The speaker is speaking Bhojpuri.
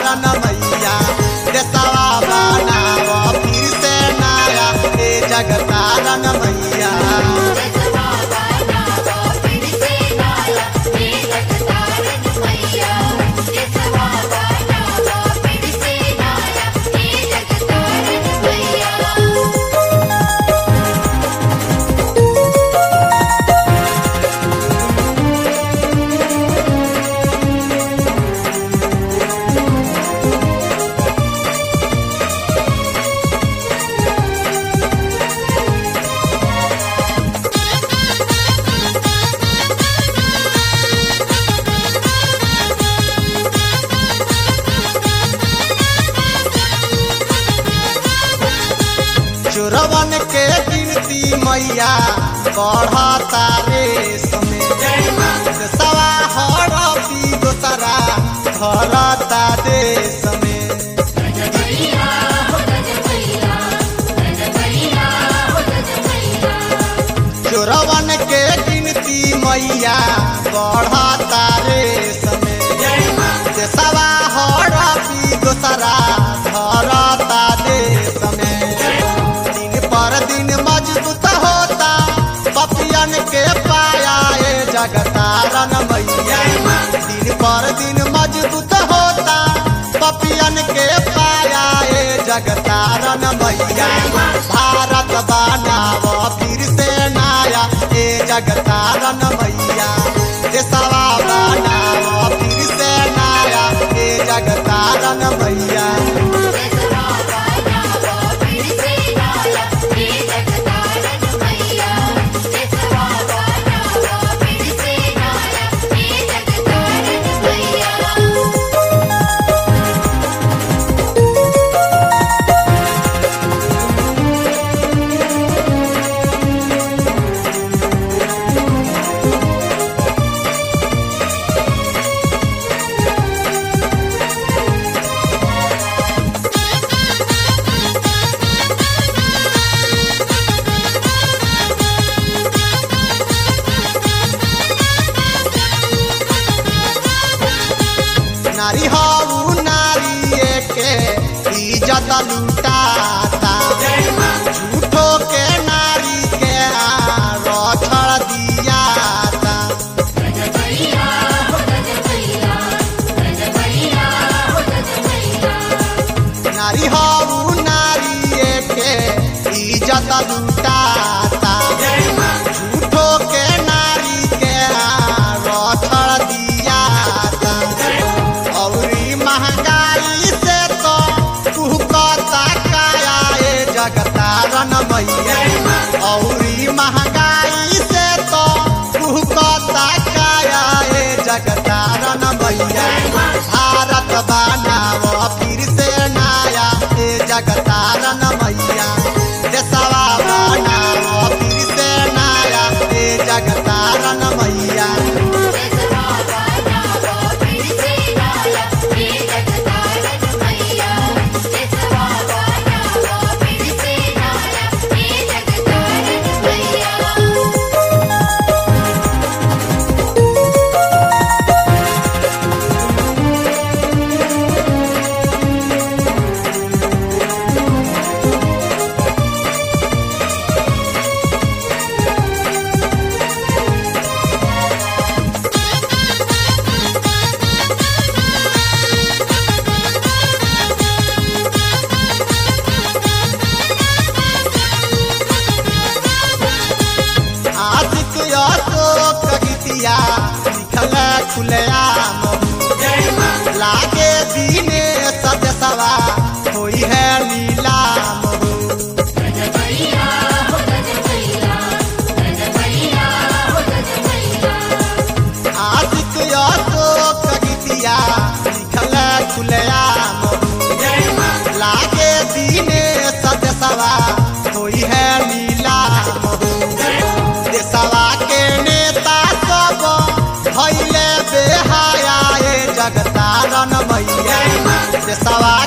जगतारन मैया देशवा बनावा फिर से नया ए जगतारन मैया। चोरवन के गिनती मैया बढ़ता रेस में सवा हड़पी दोसरा धरता देश में। चोरवन के गिनती मैया बढ़ता रेस में सवा हड़पी दोसरा धरता देश में। दिन मजबूत होता पपियन के पाया ए जगतारन मैया। दिन पर दिन मजबूत होता पपियन के पाया ए जगतारन मैया। भारत बनाव फिर से नया ए जगतारन मैया देशवा बनाव फिर से नया ए जगतारन मैया। नारी हऊ नारी के इज्जत लुटाता झूठो के नारी के रछड़ दियाता। नारी हऊ नारी के इज्जत लुटाता झूठो के नारी के रछड़ दियाता। महंगाई से तो कुहकता काया ए जगतारन मैया। औरी महंगाई से तो कुहकता काया ए जगतारन मैया। भारत बनाव फिर से नया ए जगतारन मैया देशवा बनाव फिर से नया ए जगतारन मैया। खुलेआम लागे दीने सदसवा होई है नीलाम। आशिक अशोक गीतिया लिखल खुलेआम लागे दीने सदसवा होई है नीलाम। देशवा के नेता सब भइले बेहाया ए जगतारन मैया देशवा